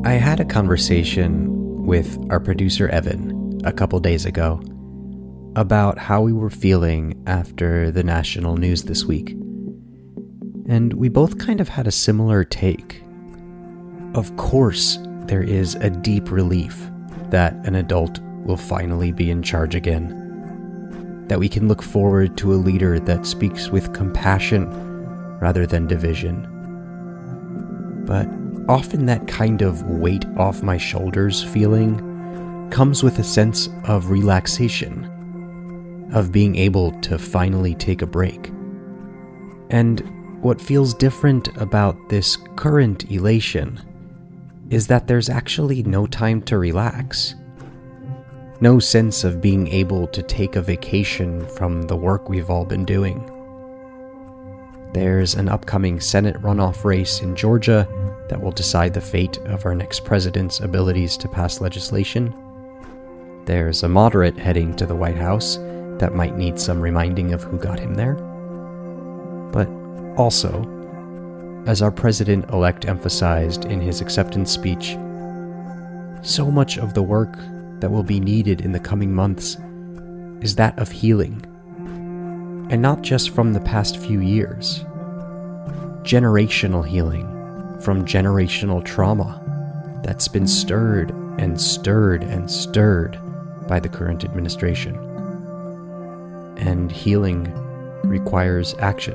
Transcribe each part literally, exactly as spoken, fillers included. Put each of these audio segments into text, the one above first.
I had a conversation with our producer Evan a couple days ago about how we were feeling after the national news this week. And we both kind of had a similar take. Of course, there is a deep relief that an adult will finally be in charge again. That we can look forward to a leader that speaks with compassion rather than division. But often that kind of weight off my shoulders feeling comes with a sense of relaxation, of being able to finally take a break. And what feels different about this current elation is that there's actually no time to relax. No sense of being able to take a vacation from the work we've all been doing. There's an upcoming Senate runoff race in Georgia that will decide the fate of our next president's abilities to pass legislation. There's a moderate heading to the White House that might need some reminding of who got him there. But also, as our president-elect emphasized in his acceptance speech, so much of the work that will be needed in the coming months is that of healing. And not just from the past few years. Generational healing from generational trauma that's been stirred and stirred and stirred by the current administration. And healing requires action.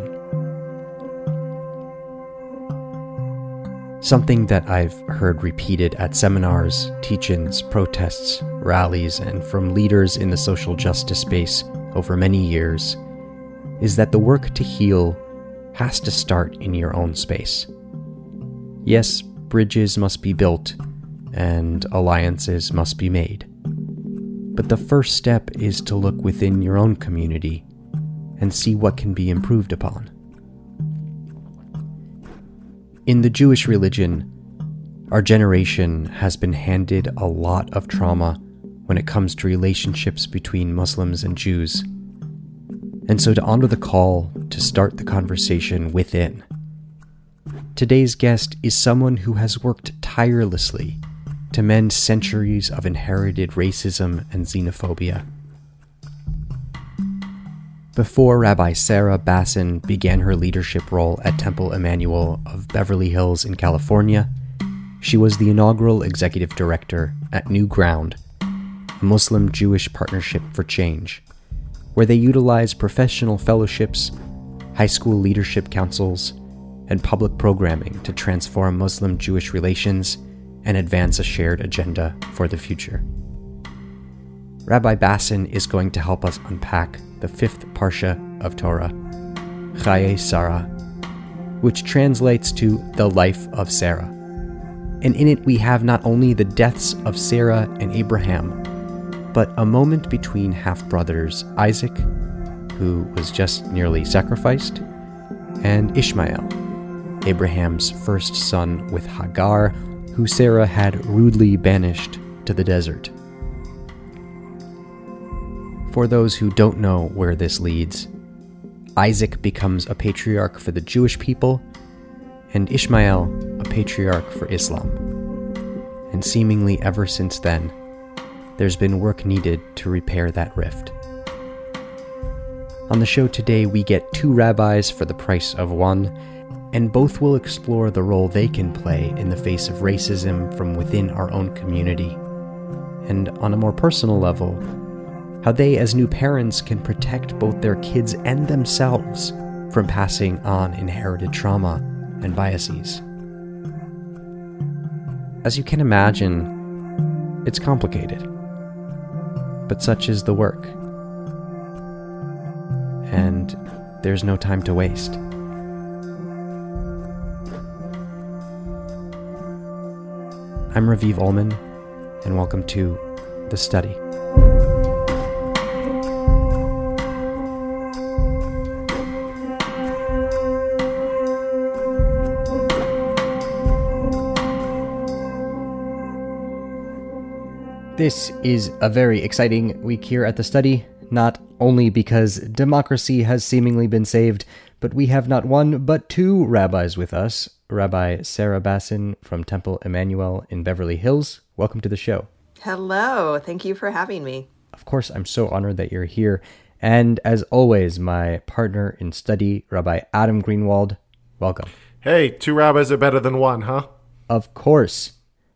Something that I've heard repeated at seminars, teach-ins, protests, rallies, and from leaders in the social justice space over many years is that the work to heal has to start in your own space. Yes, bridges must be built, and alliances must be made. But the first step is to look within your own community and see what can be improved upon. In the Jewish religion, our generation has been handed a lot of trauma when it comes to relationships between Muslims and Jews. And so to honor the call to start the conversation within, today's guest is someone who has worked tirelessly to mend centuries of inherited racism and xenophobia. Before Rabbi Sarah Bassin began her leadership role at Temple Emmanuel of Beverly Hills in California, she was the inaugural executive director at New Ground, a Muslim-Jewish partnership for change, where they utilize professional fellowships, high school leadership councils, and public programming to transform Muslim-Jewish relations and advance a shared agenda for the future. Rabbi Bassin is going to help us unpack the fifth parsha of Torah, Chayei Sarah, which translates to the life of Sarah. And in it we have not only the deaths of Sarah and Abraham, but a moment between half-brothers Isaac, who was just nearly sacrificed, and Ishmael, Abraham's first son with Hagar, who Sarah had rudely banished to the desert. For those who don't know where this leads, Isaac becomes a patriarch for the Jewish people, and Ishmael a patriarch for Islam. And seemingly ever since then, there's been work needed to repair that rift. On the show today, we get two rabbis for the price of one, and both will explore the role they can play in the face of racism from within our own community. And on a more personal level, how they as new parents can protect both their kids and themselves from passing on inherited trauma and biases. As you can imagine, it's complicated. But such is the work. And there's no time to waste. I'm Raviv Ullman, and welcome to The Study. This is a very exciting week here at The Study, not only because democracy has seemingly been saved, But we have not one, but two rabbis with us. Rabbi Sarah Bassin from Temple Emmanuel in Beverly Hills. Welcome to the show. Hello. Thank you for having me. Of course, I'm so honored that you're here. And as always, my partner in study, Rabbi Adam Greenwald. Welcome. Hey, two rabbis are better than one, huh? Of course.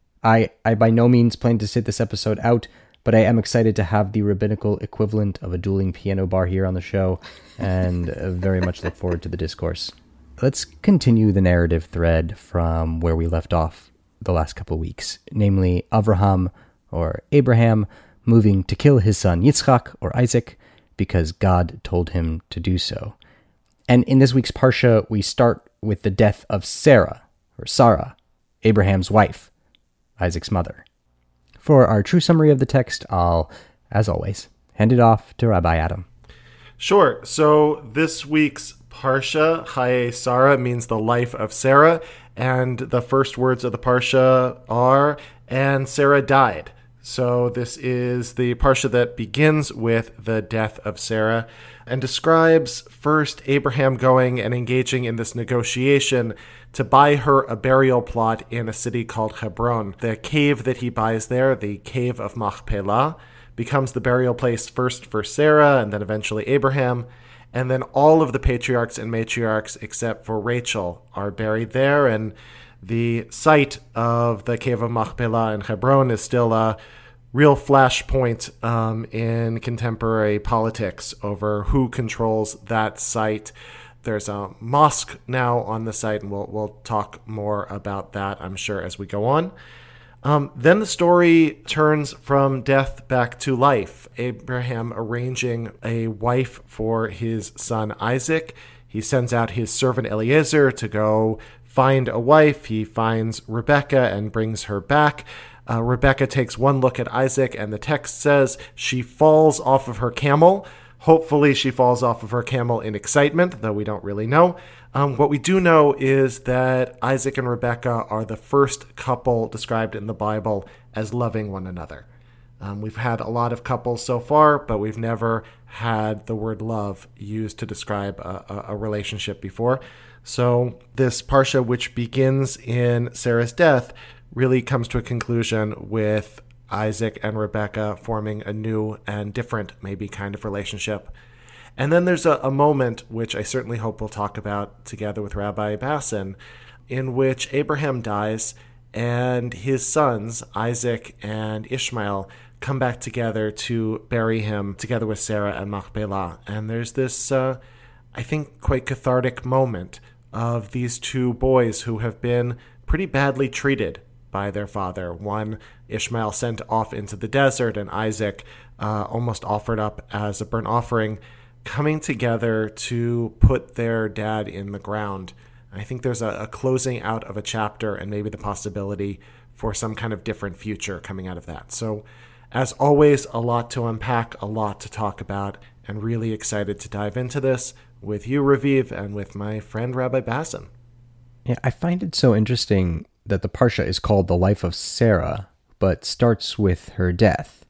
I, I by no means plan to sit this episode out, but I am excited to have the rabbinical equivalent of a dueling piano bar here on the show, and very much look forward to the discourse. Let's continue the narrative thread from where we left off the last couple of weeks, namely Avraham, or Abraham, moving to kill his son Yitzchak, or Isaac, because God told him to do so. And in this week's Parsha, we start with the death of Sarah, or Sarah, Abraham's wife, Isaac's mother. For our true summary of the text, I'll, as always, hand it off to Rabbi Adam. Sure. So this week's Parsha, Chaye Sarah, means the life of Sarah, and the first words of the Parsha are, and Sarah died. So this is the Parsha that begins with the death of Sarah and describes first Abraham going and engaging in this negotiation to buy her a burial plot in a city called Hebron. The cave that he buys there, the cave of Machpelah, becomes the burial place first for Sarah and then eventually Abraham. And then all of the patriarchs and matriarchs except for Rachel are buried there. And the site of the cave of Machpelah in Hebron is still a real flashpoint um, in contemporary politics over who controls that site. There's a mosque now on the site, and we'll we'll talk more about that, I'm sure, as we go on. Um, then the story turns from death back to life. Abraham arranging a wife for his son Isaac. He sends out his servant Eliezer to go find a wife. He finds Rebekah and brings her back. Uh, Rebekah takes one look at Isaac, and the text says she falls off of her camel. Hopefully she falls off of her camel in excitement, though we don't really know. Um, what we do know is that Isaac and Rebekah are the first couple described in the Bible as loving one another. Um, we've had a lot of couples so far, but we've never had the word love used to describe a, a, a relationship before. So this Parsha, which begins in Sarah's death, really comes to a conclusion with Isaac and Rebekah forming a new and different, maybe, kind of relationship. And then there's a, a moment, which I certainly hope we'll talk about together with Rabbi Bassin, in which Abraham dies and his sons, Isaac and Ishmael, come back together to bury him together with Sarah and Machpelah. And there's this, uh, I think, quite cathartic moment of these two boys who have been pretty badly treated by their father. One, Ishmael, sent off into the desert, and Isaac uh, almost offered up as a burnt offering, coming together to put their dad in the ground. I think there's a, a closing out of a chapter and maybe the possibility for some kind of different future coming out of that. So, as always, a lot to unpack, a lot to talk about, and really excited to dive into this with you, Raviv, and with my friend Rabbi Bassin. Yeah, I find it so interesting that the Parsha is called The Life of Sarah, but starts with her death.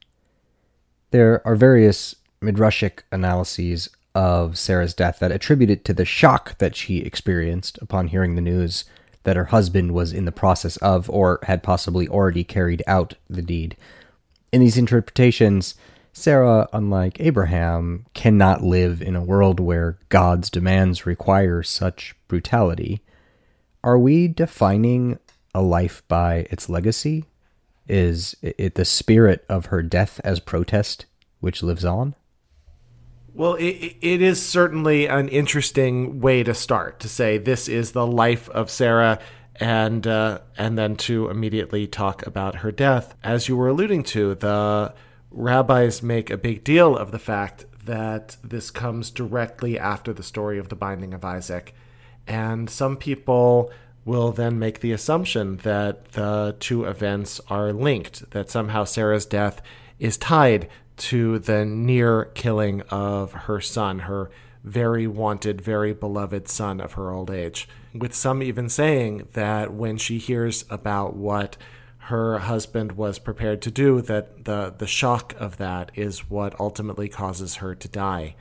There are various midrashic analyses of Sarah's death that attribute it to the shock that she experienced upon hearing the news that her husband was in the process of, or had possibly already carried out, the deed. In these interpretations, Sarah, unlike Abraham, cannot live in a world where God's demands require such brutality. Are we defining a life by its legacy? Is it the spirit of her death as protest which lives on? Well, it, it is certainly an interesting way to start, to say this is the life of Sarah, and uh, and then to immediately talk about her death. As you were alluding to, the rabbis make a big deal of the fact that this comes directly after the story of the binding of Isaac. And some people will then make the assumption that the two events are linked, that somehow Sarah's death is tied to the near killing of her son, her very wanted, very beloved son of her old age. With some even saying that when she hears about what her husband was prepared to do, that the, the shock of that is what ultimately causes her to die.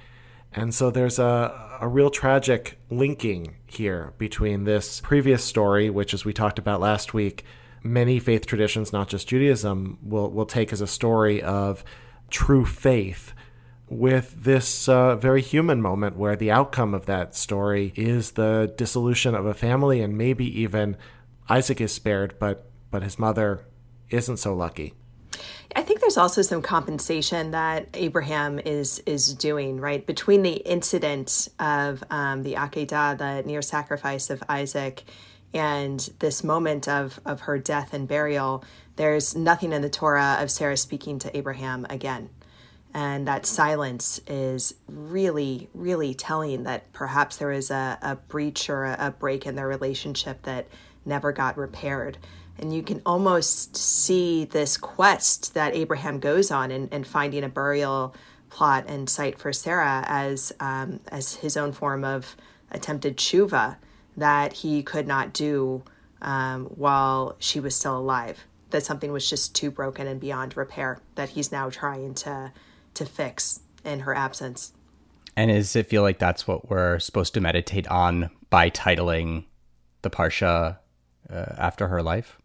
And so there's a, a real tragic linking here between this previous story, which, as we talked about last week, many faith traditions, not just Judaism, will, will take as a story of true faith, with this uh, very human moment where the outcome of that story is the dissolution of a family, and maybe even Isaac is spared, but but his mother isn't so lucky. I think there's also some compensation that Abraham is is doing, right? Between the incident of um, the Akedah, the near sacrifice of Isaac, and this moment of, of her death and burial, there's nothing in the Torah of Sarah speaking to Abraham again. And that silence is really, really telling that perhaps there is a, a breach or a, a break in their relationship that never got repaired. And you can almost see this quest that Abraham goes on in, in finding a burial plot and site for Sarah as um, as his own form of attempted tshuva that he could not do um, while she was still alive. That something was just too broken and beyond repair that he's now trying to to fix in her absence. And does it feel like that's what we're supposed to meditate on by titling the Parsha uh, after her life?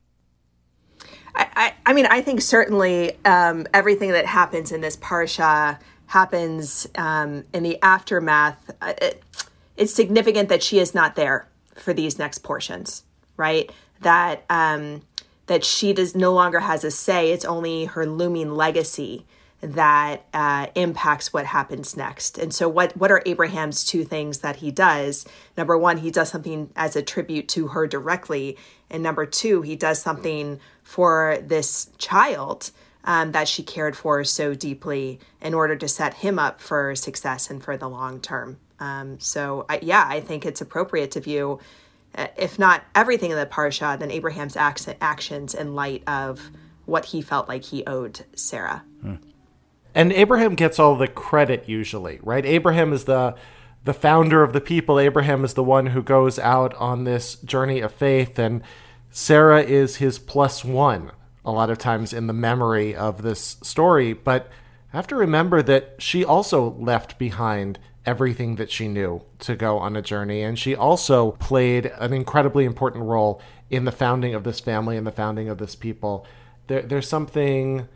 I, I, I mean, I think certainly um, everything that happens in this Parsha happens um, in the aftermath. It, it's significant that she is not there for these next portions, right? That um, that she does no longer has a say. It's only her looming legacy that uh, impacts what happens next. And so what, what are Abraham's two things that he does? Number one, he does something as a tribute to her directly. And number two, he does something for this child um, that she cared for so deeply in order to set him up for success and for the long term. Um, so I, yeah, I think it's appropriate to view, uh, if not everything in the Parsha, then Abraham's ac- actions in light of what he felt like he owed Sarah. Hmm. And Abraham gets all the credit usually, right? Abraham is the the founder of the people. Abraham is the one who goes out on this journey of faith, and Sarah is his plus one a lot of times in the memory of this story. But I have to remember that she also left behind everything that she knew to go on a journey, and she also played an incredibly important role in the founding of this family and the founding of this people. There, there's something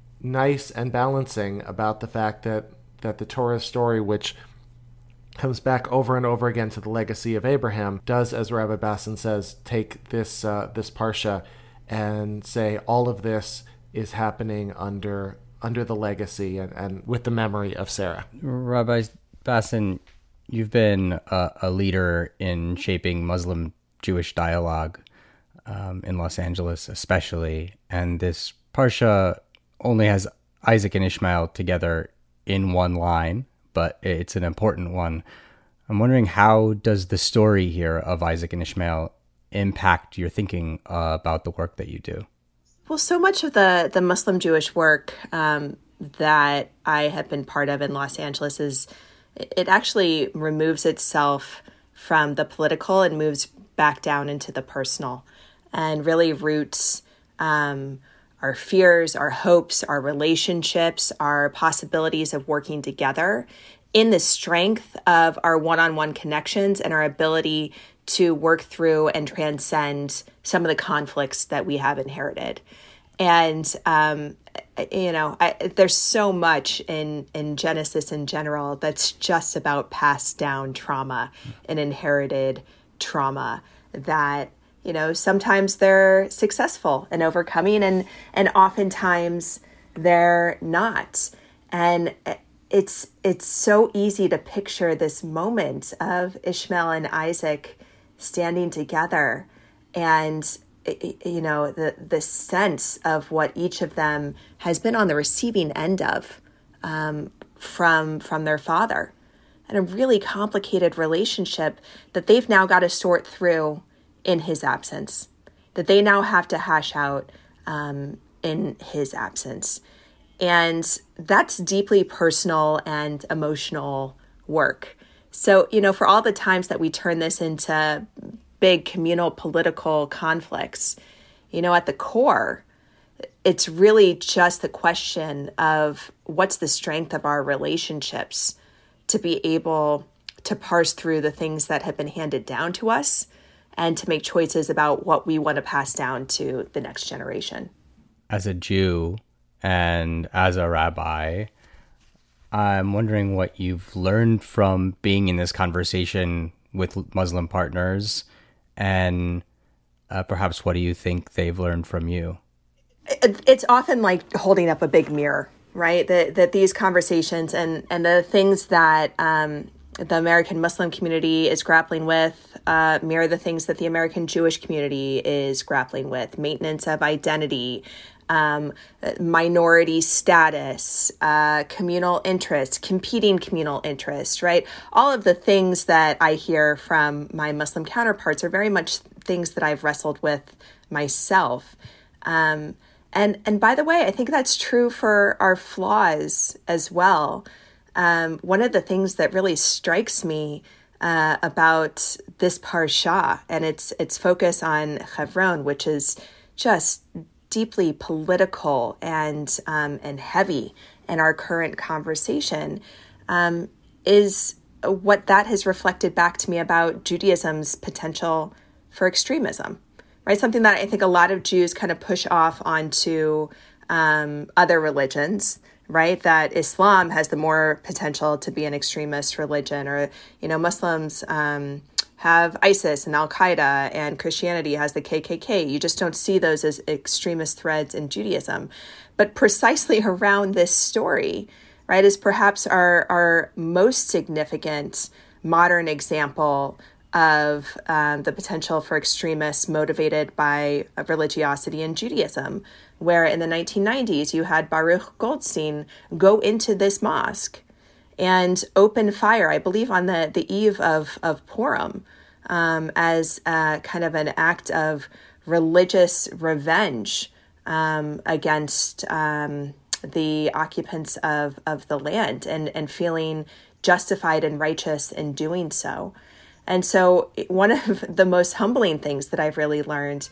nice and balancing about the fact that that the Torah story, which comes back over and over again to the legacy of Abraham, does, as Rabbi Bassin says, take this uh, this parsha and say all of this is happening under under the legacy and, and with the memory of Sarah. Rabbi Bassin, you've been a, a leader in shaping Muslim-Jewish dialogue um, in Los Angeles especially, and this parsha only has Isaac and Ishmael together in one line, but it's an important one. I'm wondering, how does the story here of Isaac and Ishmael impact your thinking uh, about the work that you do? Well, so much of the, the Muslim Jewish work um, that I have been part of in Los Angeles is it actually removes itself from the political and moves back down into the personal and really roots um, our fears, our hopes, our relationships, our possibilities of working together in the strength of our one-on-one connections and our ability to work through and transcend some of the conflicts that we have inherited. And, um, you know, I, there's so much in, in Genesis in general that's just about passed down trauma and inherited trauma that, you know, sometimes they're successful in overcoming and, and oftentimes they're not. And it's, it's so easy to picture this moment of Ishmael and Isaac standing together and, you know, the, the sense of what each of them has been on the receiving end of um, from, from their father, and a really complicated relationship that they've now got to sort through in his absence, that they now have to hash out um, in his absence. And that's deeply personal and emotional work. So, you know, for all the times that we turn this into big communal political conflicts, you know, at the core, it's really just the question of what's the strength of our relationships to be able to parse through the things that have been handed down to us and to make choices about what we want to pass down to the next generation. As a Jew and as a rabbi, I'm wondering what you've learned from being in this conversation with Muslim partners, and uh, perhaps what do you think they've learned from you? It's often like holding up a big mirror, right? That that these conversations and, and the things that um, the American Muslim community is grappling with uh, mirror the things that the American Jewish community is grappling with: maintenance of identity, Um, minority status, uh, communal interest, competing communal interest, right? All of the things that I hear from my Muslim counterparts are very much things that I've wrestled with myself. Um, and, and by the way, I think that's true for our flaws as well. Um, one of the things that really strikes me uh, about this parsha and its its focus on Hebron, which is just deeply political and um, and heavy in our current conversation, um, is what that has reflected back to me about Judaism's potential for extremism, right? Something that I think a lot of Jews kind of push off onto um, other religions, right? That Islam has the more potential to be an extremist religion, or, you know, Muslims um, have ISIS and Al-Qaeda, and Christianity has the K K K. You just don't see those as extremist threads in Judaism. But precisely around this story, right, is perhaps our, our most significant modern example of um, the potential for extremists motivated by religiosity in Judaism, where in the nineteen nineties, you had Baruch Goldstein go into this mosque and open fire, I believe on the, the eve of, of Purim, um, as uh, kind of an act of religious revenge um, against um, the occupants of, of the land, and, and feeling justified and righteous in doing so. And so one of the most humbling things that I've really learned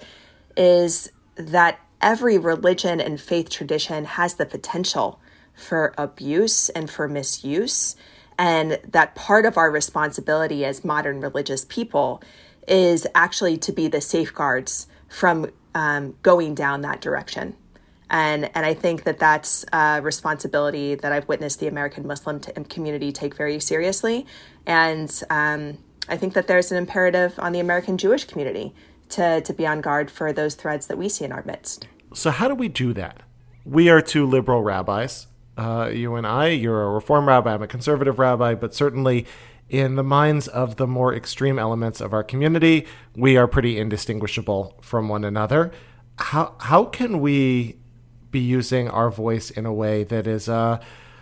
is that every religion and faith tradition has the potential for abuse and for misuse, and that part of our responsibility as modern religious people is actually to be the safeguards from um, going down that direction. And and I think that that's a responsibility that I've witnessed the American Muslim t- community take very seriously. And um, I think that there's an imperative on the American Jewish community to, to be on guard for those threads that we see in our midst. So how do we do that? We are two liberal rabbis. Uh, you and I, you're a Reform rabbi, I'm a conservative rabbi, but certainly in the minds of the more extreme elements of our community, we are pretty indistinguishable from one another. How how can we be using our voice in a way that is a,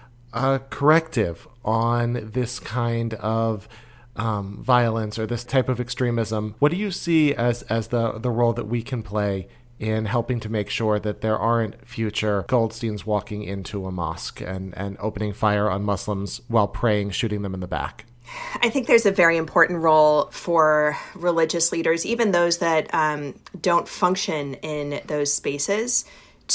a corrective on this kind of um, violence or this type of extremism? What do you see as, as the, the role that we can play in helping to make sure that there aren't future Goldsteins walking into a mosque and, and opening fire on Muslims while praying, shooting them in the back? I think there's a very important role for religious leaders, even those that um, don't function in those spaces,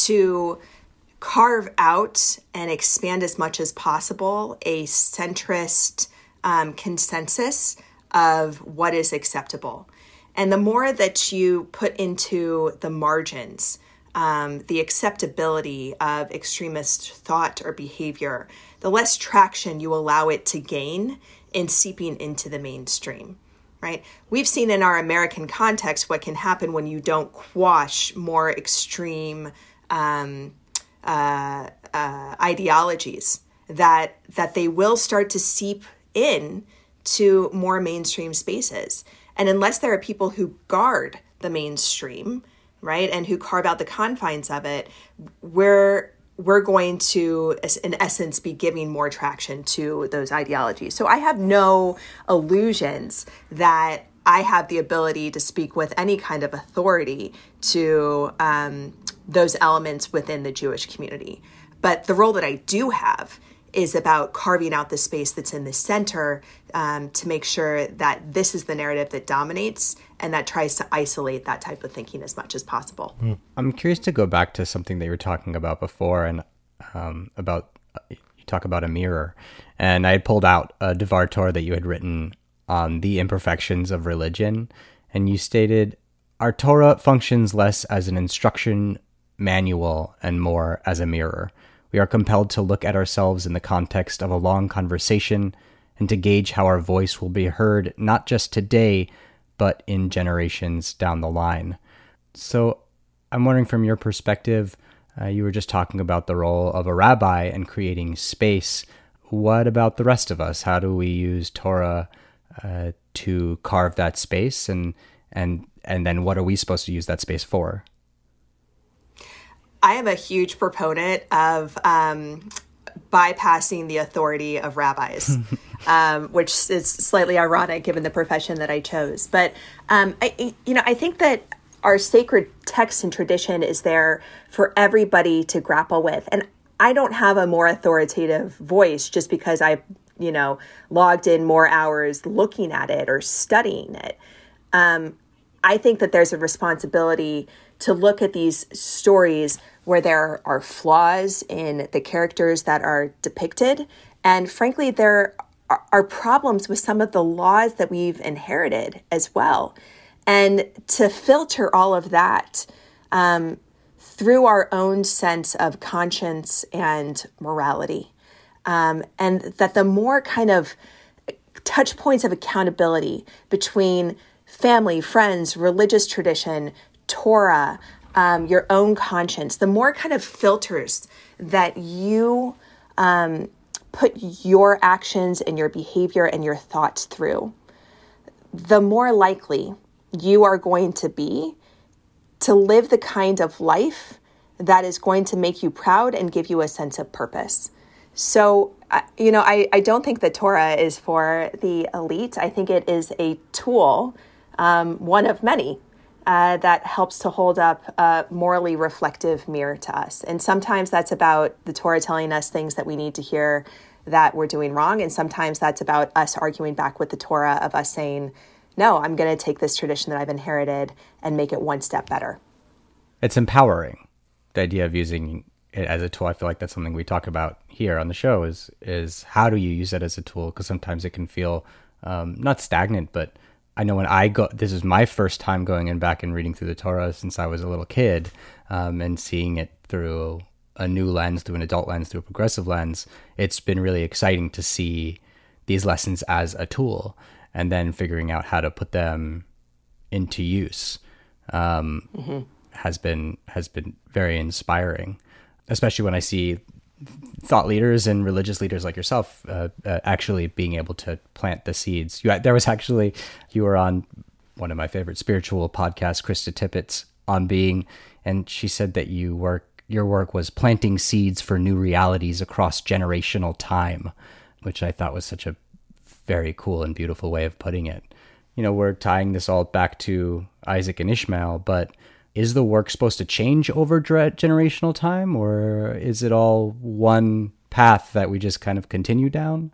to carve out and expand as much as possible a centrist um, consensus of what is acceptable. And the more that you put into the margins, um, the acceptability of extremist thought or behavior, the less traction you allow it to gain in seeping into the mainstream, right? We've seen in our American context what can happen when you don't quash more extreme um, uh, uh, ideologies, that that they will start to seep in to more mainstream spaces. And unless there are people who guard the mainstream, right, and who carve out the confines of it, we're we're going to, in essence, be giving more traction to those ideologies. So I have no illusions that I have the ability to speak with any kind of authority to um, those elements within the Jewish community. But the role that I do have is about carving out the space that's in the center um, to make sure that this is the narrative that dominates and that tries to isolate that type of thinking as much as possible. I'm curious to go back to something that you were talking about before, and um, about talk about a mirror. And I had pulled out a Devar Torah that you had written on the imperfections of religion. And you stated, our Torah functions less as an instruction manual and more as a mirror. We are compelled to look at ourselves in the context of a long conversation and to gauge how our voice will be heard not just today, but in generations down the line. So I'm wondering, from your perspective, uh, you were just talking about the role of a rabbi and creating space. What about the rest of us? How do we use Torah uh, to carve that space? And, and, and then what are we supposed to use that space for? I am a huge proponent of um, bypassing the authority of rabbis, um, which is slightly ironic given the profession that I chose. But, um, I, you know, I think that our sacred text and tradition is there for everybody to grapple with. And I don't have a more authoritative voice just because I, you know, logged in more hours looking at it or studying it. Um, I think that there's a responsibility to look at these stories where there are flaws in the characters that are depicted. And frankly, there are problems with some of the laws that we've inherited as well. And to filter all of that um, through our own sense of conscience and morality. Um, and that the more kind of touch points of accountability between family, friends, religious tradition, Torah, um, your own conscience, the more kind of filters that you um, put your actions and your behavior and your thoughts through, the more likely you are going to be to live the kind of life that is going to make you proud and give you a sense of purpose. So, uh, you know, I, I don't think the Torah is for the elite. I think it is a tool, um, one of many, uh, that helps to hold up a morally reflective mirror to us. And sometimes that's about the Torah telling us things that we need to hear that we're doing wrong. And sometimes that's about us arguing back with the Torah, of us saying, no, I'm going to take this tradition that I've inherited and make it one step better. It's empowering, the idea of using it as a tool. I feel like that's something we talk about here on the show is, is how do you use it as a tool? Because sometimes it can feel um, not stagnant, but I know when I go, this is my first time going in back and reading through the Torah since I was a little kid, um, and seeing it through a new lens, through an adult lens, through a progressive lens. It's been really exciting to see these lessons as a tool, and then figuring out how to put them into use um, mm-hmm. has been has been very inspiring, especially when I see thought leaders and religious leaders like yourself uh, uh, actually being able to plant the seeds. You, there was actually, you were on one of my favorite spiritual podcasts, Krista Tippett's On Being, and she said that you work your work was planting seeds for new realities across generational time, which I thought was such a very cool and beautiful way of putting it. You know, we're tying this all back to Isaac and Ishmael, but is the work supposed to change over generational time, or is it all one path that we just kind of continue down?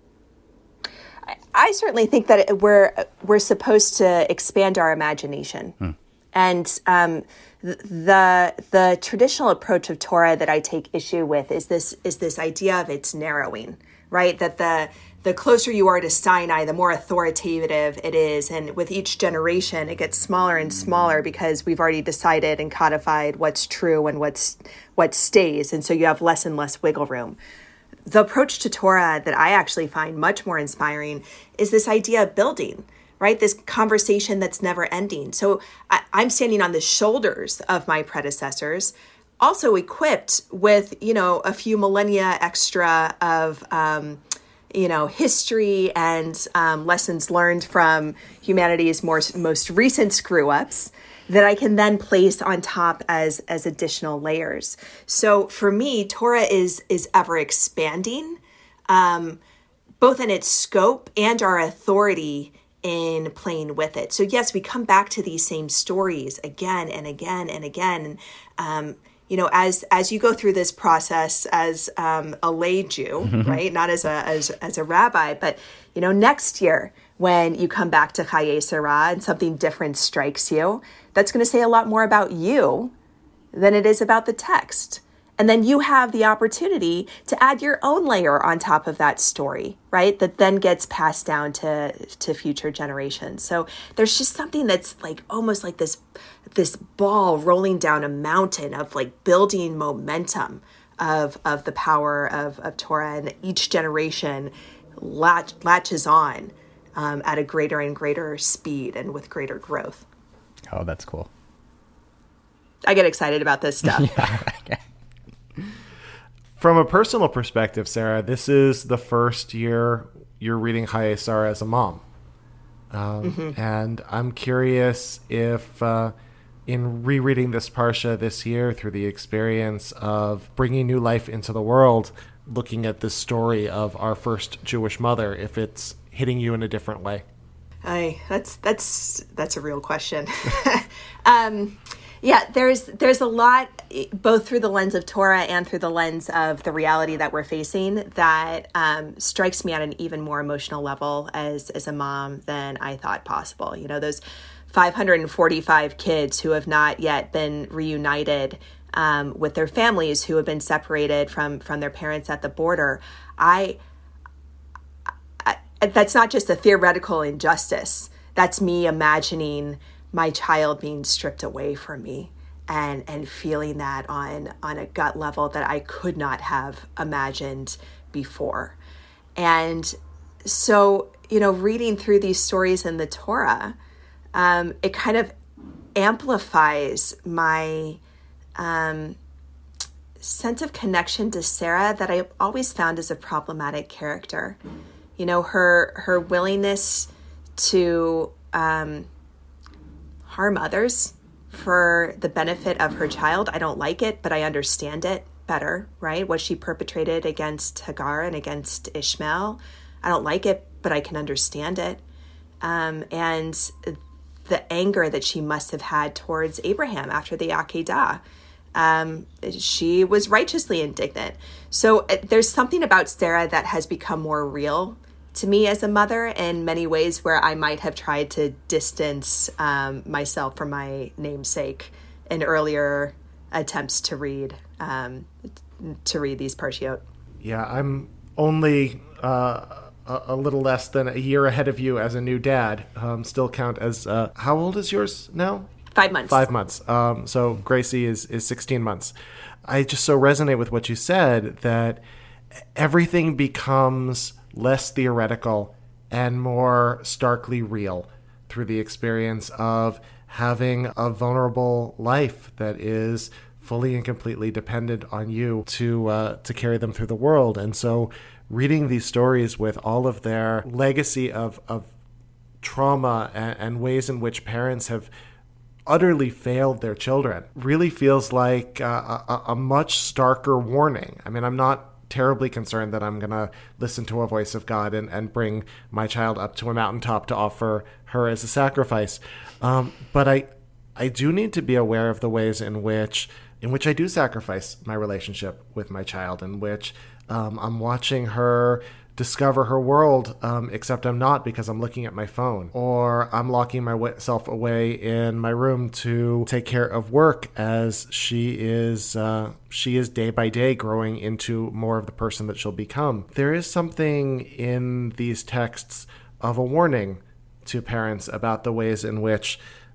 I, I certainly think that it, we're we're supposed to expand our imagination, hmm. and um, the the traditional approach of Torah that I take issue with is this is this idea of its narrowing, right? That the The closer you are to Sinai, the more authoritative it is. And with each generation, it gets smaller and smaller because we've already decided and codified what's true and what's what stays. And so you have less and less wiggle room. The approach to Torah that I actually find much more inspiring is this idea of building, right? This conversation that's never ending. So I, I'm standing on the shoulders of my predecessors, also equipped with, you know, a few millennia extra of um, you know, history and um, lessons learned from humanity's more, most recent screw-ups that I can then place on top as as additional layers. So for me, Torah is is ever expanding, um, both in its scope and our authority in playing with it. So yes, we come back to these same stories again and again and again. Um, You know, as as you go through this process as um, a lay Jew, right, not as a as as a rabbi, but you know, next year when you come back to Chayei Sarah and something different strikes you, that's going to say a lot more about you than it is about the text. And then you have the opportunity to add your own layer on top of that story, right? That then gets passed down to, to future generations. So there's just something that's like almost like this, this ball rolling down a mountain of like building momentum of, of the power of, of Torah, and each generation latch, latches on um, at a greater and greater speed and with greater growth. Oh, that's cool. I get excited about this stuff. Yeah. From a personal perspective, Sarah, this is the first year you're reading Hayei Sarah as a mom. Um, mm-hmm. And I'm curious if uh, in rereading this Parsha this year through the experience of bringing new life into the world, looking at this story of our first Jewish mother, if it's hitting you in a different way. I, that's, that's, that's a real question. um, Yeah, there's there's a lot, both through the lens of Torah and through the lens of the reality that we're facing, that um, strikes me at an even more emotional level as as a mom than I thought possible. You know, those five hundred forty-five kids who have not yet been reunited um, with their families, who have been separated from from their parents at the border. I, I that's not just a theoretical injustice. That's me imagining my child being stripped away from me and and feeling that on on a gut level that I could not have imagined before. And so, you know, reading through these stories in the Torah, um, it kind of amplifies my um, sense of connection to Sarah that I always found as a problematic character. You know, her her willingness to um, harm others for the benefit of her child. I don't like it, but I understand it better, right? What she perpetrated against Hagar and against Ishmael. I don't like it, but I can understand it. Um, and the anger that she must have had towards Abraham after the Akedah. Um, she was righteously indignant. So uh, there's something about Sarah that has become more real to me as a mother in many ways, where I might have tried to distance um, myself from my namesake in earlier attempts to read um, to read these Parshiot. Yeah, I'm only uh, a, a little less than a year ahead of you as a new dad. Um, still count as uh, how old is yours now? Five months. Five months. Um, so Gracie is is sixteen months. I just so resonate with what you said, that everything becomes less theoretical and more starkly real through the experience of having a vulnerable life that is fully and completely dependent on you to uh, to carry them through the world. And so reading these stories with all of their legacy of, of trauma and, and ways in which parents have utterly failed their children really feels like uh, a, a much starker warning. I mean, I'm not terribly concerned that I'm going to listen to a voice of God and, and bring my child up to a mountaintop to offer her as a sacrifice. Um, but I I do need to be aware of the ways in which in which I do sacrifice my relationship with my child, in which um, I'm watching her discover her world, um, except I'm not, because I'm looking at my phone, or I'm locking myself away in my room to take care of work as she is uh, she is day by day growing into more of the person that she'll become. There is something in these texts of a warning to parents about the ways in which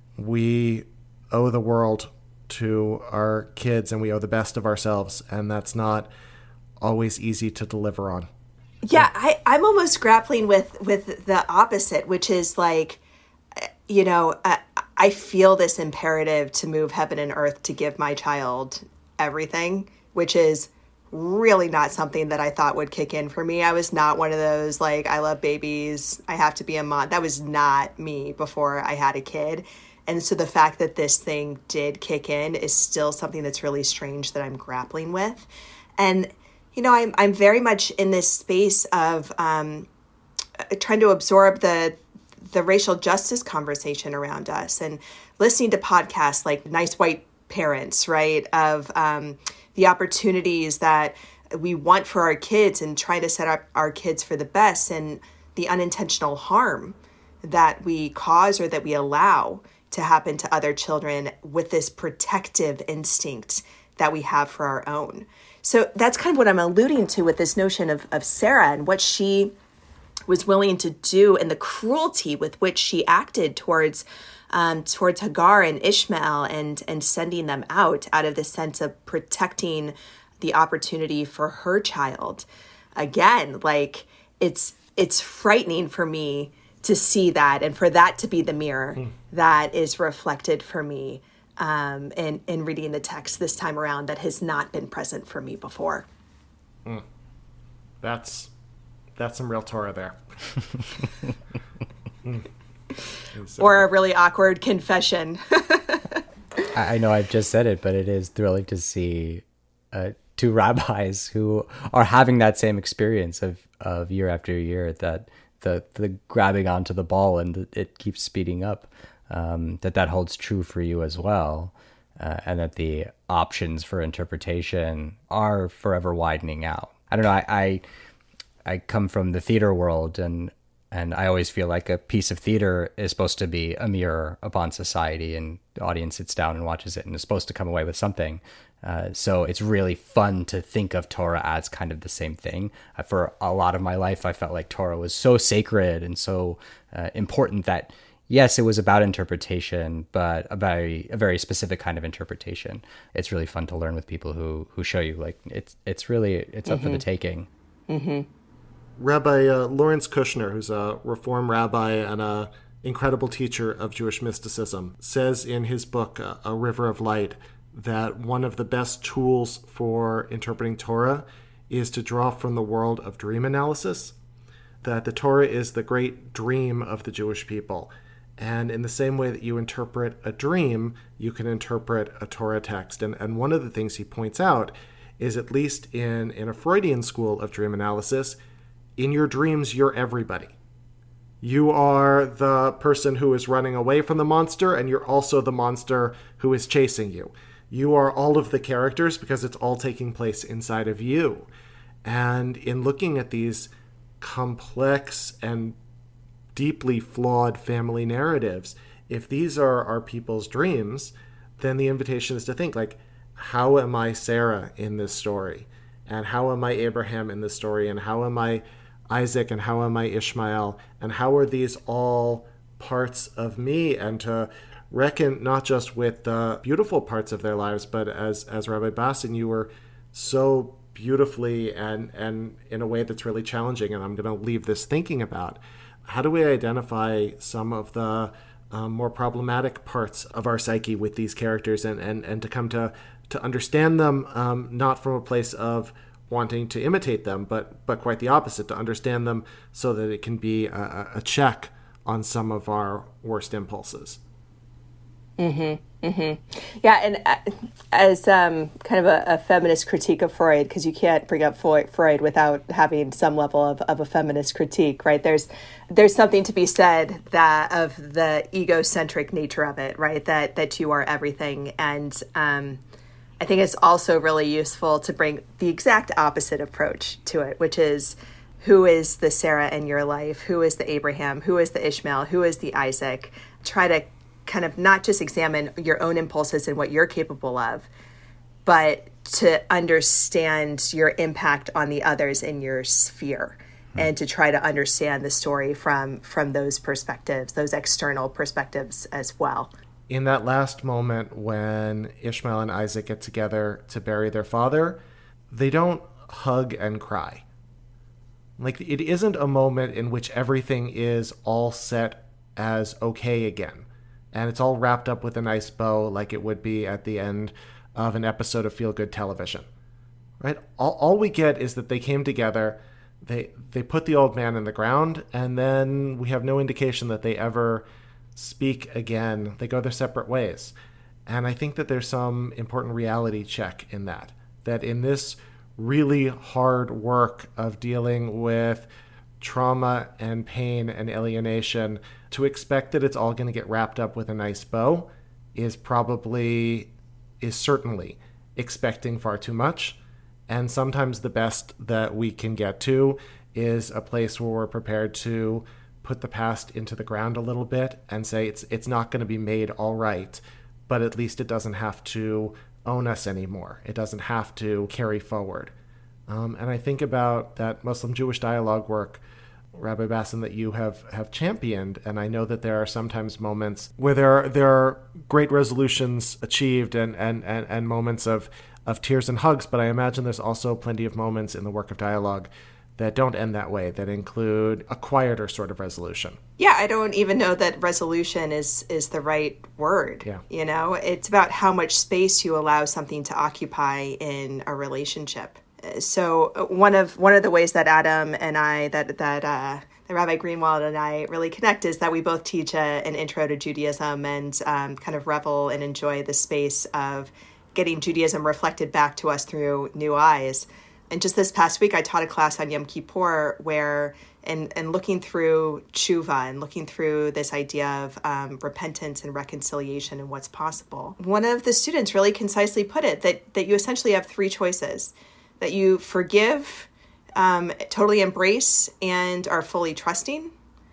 we owe the world to our kids and we owe the best of ourselves, and that's not always easy to deliver on. Yeah, I, I'm almost grappling with, with the opposite, which is like, you know, I, I feel this imperative to move heaven and earth to give my child everything, which is really not something that I thought would kick in for me. I was not one of those, like, I love babies, I have to be a mom. That was not me before I had a kid. And so the fact that this thing did kick in is still something that's really strange that I'm grappling with. And you know, I'm I'm very much in this space of um, trying to absorb the the racial justice conversation around us, and listening to podcasts like Nice White Parents, right? Of um, the opportunities that we want for our kids, and trying to set up our kids for the best, and the unintentional harm that we cause or that we allow to happen to other children with this protective instinct that we have for our own. So that's kind of what I'm alluding to with this notion of, of Sarah and what she was willing to do and the cruelty with which she acted towards um, towards Hagar and Ishmael and and sending them out out of the sense of protecting the opportunity for her child. Again, like it's it's frightening for me to see that and for that to be the mirror mm. that is reflected for me um, in, in reading the text this time around that has not been present for me before. Mm. That's that's some real Torah there. mm. so Or a really awkward confession. I know I've just said it, but it is thrilling to see uh, two rabbis who are having that same experience of, of year after year, that the the grabbing onto the ball and the, it keeps speeding up, um, that that holds true for you as well, uh, and that the options for interpretation are forever widening out. I don't know, I, I I come from the theater world, and and I always feel like a piece of theater is supposed to be a mirror upon society, and the audience sits down and watches it and is supposed to come away with something. Uh, so it's really fun to think of Torah as kind of the same thing. Uh, for a lot of my life, I felt like Torah was so sacred and so uh, important that, yes, it was about interpretation, but a very, a very specific kind of interpretation. It's really fun to learn with people who, who show you, like, it's it's really, it's up mm-hmm. for the taking. Mm-hmm. Rabbi uh, Lawrence Kushner, who's a Reform rabbi and a incredible teacher of Jewish mysticism, says in his book, uh, A River of Light, that one of the best tools for interpreting Torah is to draw from the world of dream analysis, that the Torah is the great dream of the Jewish people. And in the same way that you interpret a dream, you can interpret a Torah text. And, and one of the things he points out is, at least in, in a Freudian school of dream analysis, in your dreams, you're everybody. You are the person who is running away from the monster, and you're also the monster who is chasing you. You are all of the characters because it's all taking place inside of you. And in looking at these complex and deeply flawed family narratives, if these are our people's dreams, then the invitation is to think, like, how am I Sarah in this story? And how am I Abraham in this story? And how am I Isaac? And how am I Ishmael? And how are these all parts of me? And to reckon not just with the beautiful parts of their lives, but as as Rabbi Bassin, you were so beautifully and and in a way that's really challenging, and I'm going to leave this thinking about, how do we identify some of the um, more problematic parts of our psyche with these characters, and, and, and to come to, to understand them, um, not from a place of wanting to imitate them, but but quite the opposite, to understand them so that it can be a, a check on some of our worst impulses. Mm-hmm. Mm-hmm. Yeah, and as um, kind of a, a feminist critique of Freud, because you can't bring up Freud without having some level of, of a feminist critique, right? There's there's something to be said that of the egocentric nature of it, right? That that you are everything, and um, I think it's also really useful to bring the exact opposite approach to it, which is, who is the Sarah in your life? Who is the Abraham? Who is the Ishmael? Who is the Isaac? Try to kind of not just examine your own impulses and what you're capable of, but to understand your impact on the others in your sphere, hmm. and to try to understand the story from from those perspectives, those external perspectives as well. In that last moment when Ishmael and Isaac get together to bury their father, they don't hug and cry. Like, it isn't a moment in which everything is all set as okay again, and it's all wrapped up with a nice bow like it would be at the end of an episode of Feel Good Television, right? All, all we get is that they came together, they they put the old man in the ground, and then we have no indication that they ever speak again. They go their separate ways. And I think that there's some important reality check in that, that in this really hard work of dealing with trauma and pain and alienation, to expect that it's all going to get wrapped up with a nice bow is probably, is certainly expecting far too much. And sometimes the best that we can get to is a place where we're prepared to put the past into the ground a little bit and say it's it's not going to be made all right, but at least it doesn't have to own us anymore. It doesn't have to carry forward. Um, and I think about that Muslim-Jewish dialogue work, Rabbi Bassin, that you have, have championed, and I know that there are sometimes moments where there are, there are great resolutions achieved and, and, and, and moments of, of tears and hugs, but I imagine there's also plenty of moments in the work of dialogue that don't end that way, that include a quieter sort of resolution. Yeah, I don't even know that resolution is is the right word. Yeah. You know, it's about how much space you allow something to occupy in a relationship. So one of one of the ways that Adam and I, that that uh, that Rabbi Greenwald and I really connect is that we both teach a, an intro to Judaism and um, kind of revel and enjoy the space of getting Judaism reflected back to us through new eyes. And just this past week, I taught a class on Yom Kippur where, and and looking through tshuva and looking through this idea of um, repentance and reconciliation and what's possible. One of the students really concisely put it that that you essentially have three choices: that you forgive, um, totally embrace, and are fully trusting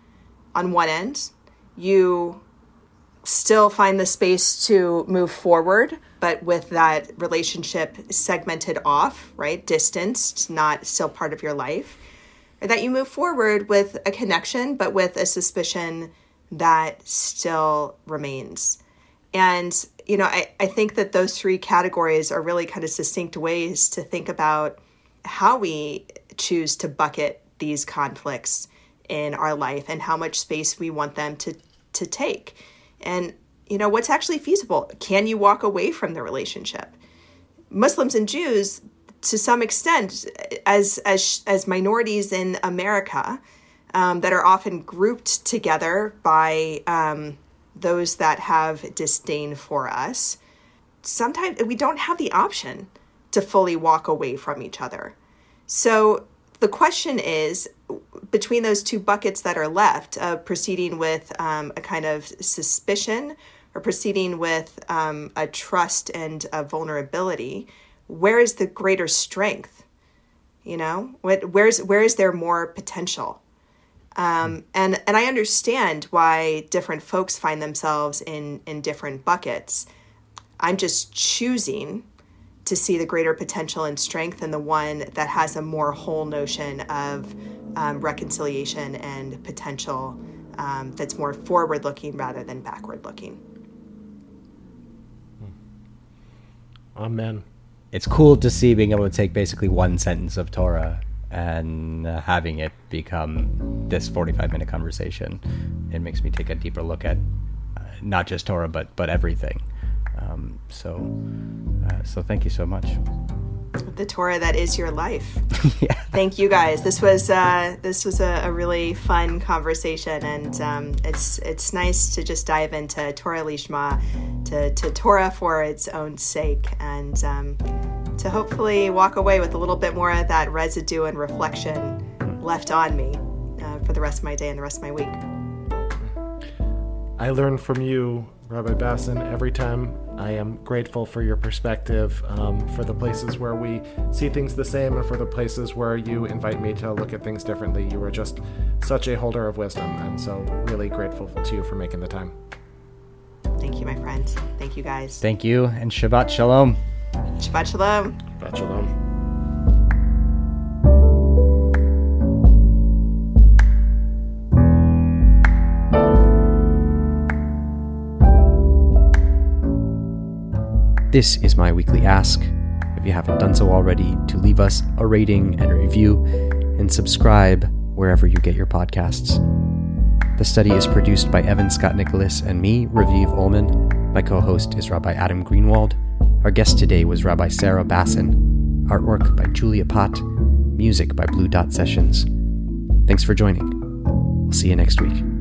on one end. You still find the space to move forward, but with that relationship segmented off, right? Distanced, not still part of your life. Or that you move forward with a connection, but with a suspicion that still remains. And, you know, I, I think that those three categories are really kind of succinct ways to think about how we choose to bucket these conflicts in our life and how much space we want them to, to take. And, you know, what's actually feasible? Can you walk away from the relationship? Muslims and Jews, to some extent, as as as minorities in America, um, that are often grouped together by um, those that have disdain for us, sometimes we don't have the option to fully walk away from each other. So the question is, between those two buckets that are left, uh, proceeding with um, a kind of suspicion or proceeding with um, a trust and a vulnerability, where is the greater strength? You know, what, where's where is there more potential? Um, and and I understand why different folks find themselves in in different buckets. I'm just choosing to see the greater potential and strength in the one that has a more whole notion of um, reconciliation and potential um, that's more forward-looking rather than backward-looking. Amen. It's cool to see being able to take basically one sentence of Torah and uh, having it become this forty-five minute conversation. It makes me take a deeper look at uh, not just Torah, but but everything. Um, so, uh, so thank you so much. The Torah that is your life. Yeah. Thank you guys. This was uh, this was a, a really fun conversation, and um, it's it's nice to just dive into Torah Lishma, to to Torah for its own sake, and um, to hopefully walk away with a little bit more of that residue and reflection left on me uh, for the rest of my day and the rest of my week. I learn from you, Rabbi Bassin, every time. I am grateful for your perspective, um, for the places where we see things the same, and for the places where you invite me to look at things differently. You are just such a holder of wisdom, and so really grateful to you for making the time. Thank you, my friend. Thank you, guys. Thank you, and Shabbat Shalom. Shabbat Shalom. Shabbat Shalom. This is my weekly ask. If you haven't done so already, to leave us a rating and a review, and subscribe wherever you get your podcasts. The study is produced by Evan Scott Nicholas and me, Raviv Ullman. My co-host is Rabbi Adam Greenwald. Our guest today was Rabbi Sarah Bassin. Artwork by Julia Pott. Music by Blue Dot Sessions. Thanks for joining. We'll see you next week.